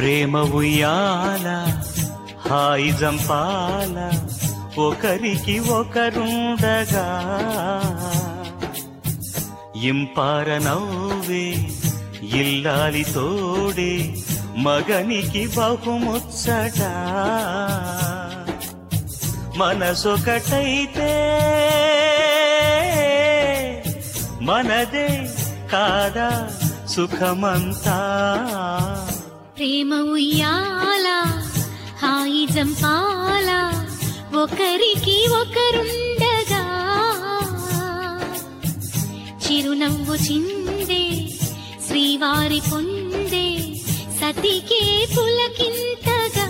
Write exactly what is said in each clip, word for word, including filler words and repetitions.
ప్రేమ ఉయ్యాల హాయి జంపాల ఒకరికి ఒకరుండగా ఇంపార నవ్వే ఇల్లాలి తోడే మగనికి బహుముచ్చట మనసొకటైతే మనదే కాదా సుఖమంతా ప్రేమ ఉయ్యాల హాయి జంపాల ఒకరికి ఒకరుండగా చిరునవ్వు చిందే శ్రీవారి పొందే సతికే పులకింతగా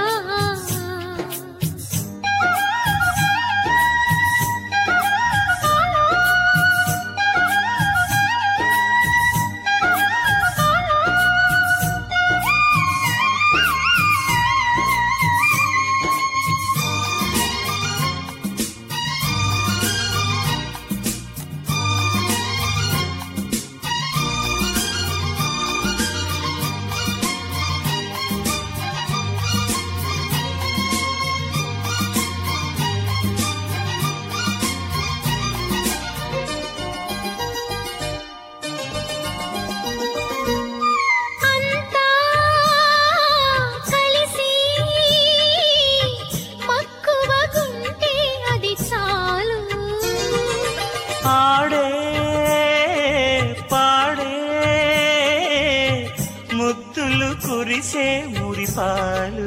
ఆడే పాడే ముద్దులు కురిసే మురిపాలు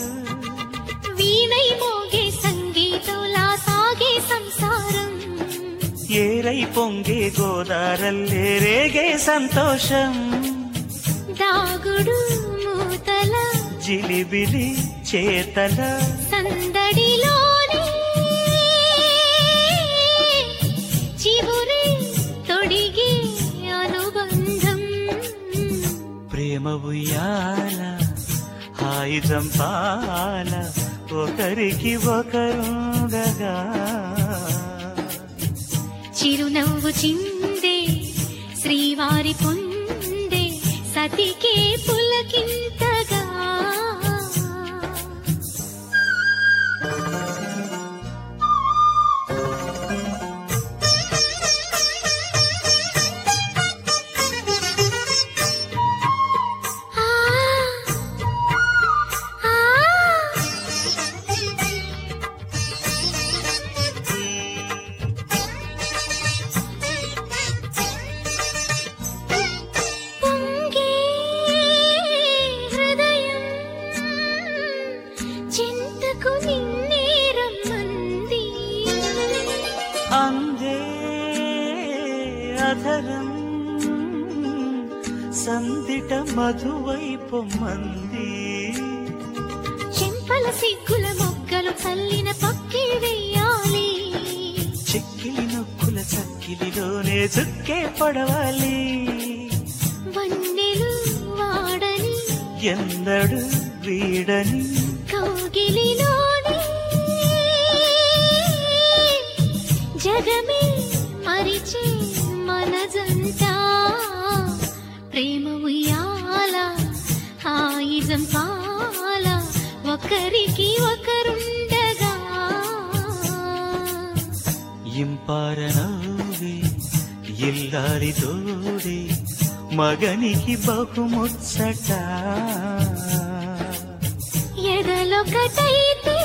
వీణై మోగే సంగీతంలా సాగే సంసారం ఏరై పొంగే గోదారల్లే రేగే సంతోషం దాగుడు మూతల జిలిబిలి చేతల సందడిలోని చివురే తొడిగే అనుబంధం ప్రేమ ఉయ్యాల హాయి జంపాల ఒకరికి ఒకరుండగా చిరునవ్వు చిందే శ్రీవారి పొందే సతికే పులకింతగా అందే అధరం సందిట మధువైపు మంది చెంపల సిగ్గుల మొగ్గలు చల్లిన పక్కిలి వెయ్యాలి చెక్కిలి నొక్కుల చక్కిలిలోనే చుక్కే పడవాలి వన్నెలు వాడని ఎందడు వీడని కౌగిలిలోని జగమే మరిచే మనజంట ప్రేమ ఉయ్యాల హాయి జంపాల ఒకరికి ఒకరుండగా ఇంపార నవ్వే ఇల్లాలి తోడే మగనికి బహుముచ్చట ఎదలొకటైతే